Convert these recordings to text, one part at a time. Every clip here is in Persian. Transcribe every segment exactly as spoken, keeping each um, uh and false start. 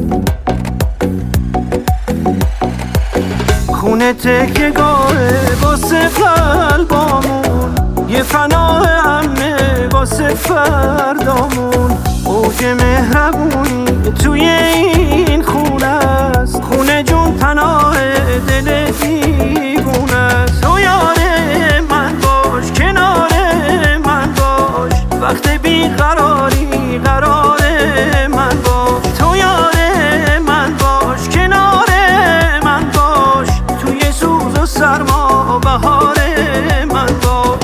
خونه تکیه‌گاهه واسه قلبامون، یه پناه امنه واسه فردامون. اوج مهربونی توی این خونه است، خونه جون پناه دل دیوونه است. تو یار من باش، کنار من باش، وقت بیقراری قرار من باش. تو یار من باش، کنار من باش، توی سوز و سرما بهار من باش.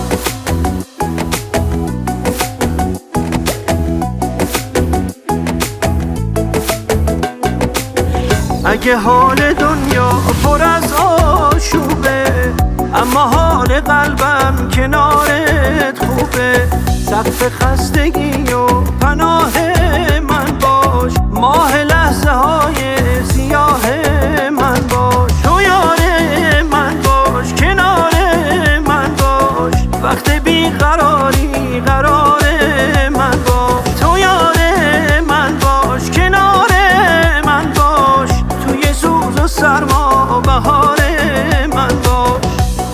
اگه حال دنیا پر از آشوبه، اما حال قلبم کنارت خوبه. سقف خستگی و پناه من باش، ماه لحظه های سیاه من باش. تو یار من باش، کنار من باش، وقت بیقراری قرار من باش. تو یار من باش، کنار من باش، توی سوز و سرما بهار من باش.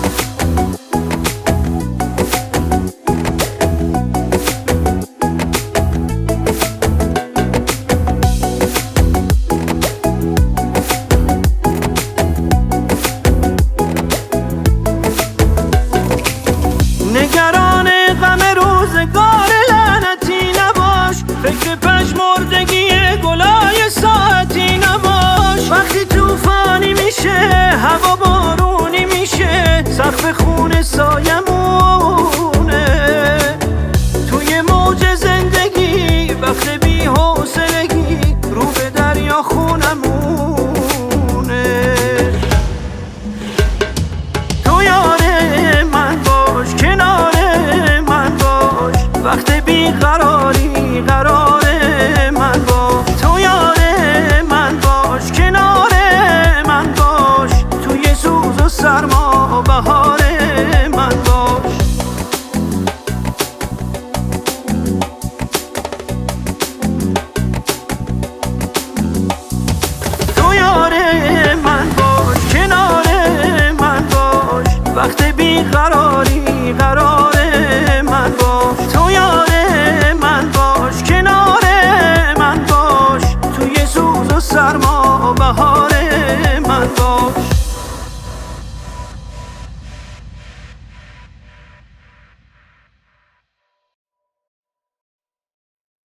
نگران غم روزگار لعنتی نباش، فکر پژمردگی گلای ساعتی نباش. وقتی طوفانی میشه هوا بارونی میشه، سقف خونه سایمونه. توی موج زندگی وقت بی حوصلگی، رو به دریا خونمونه. تو یار من باش، کنار من باش، وقت بیقراری قرار من باش. تو یار من باش، کنار من باش، توی سوز و سرما بهار من باش. تو یار من باش، کنار من باش، وقت بیقرار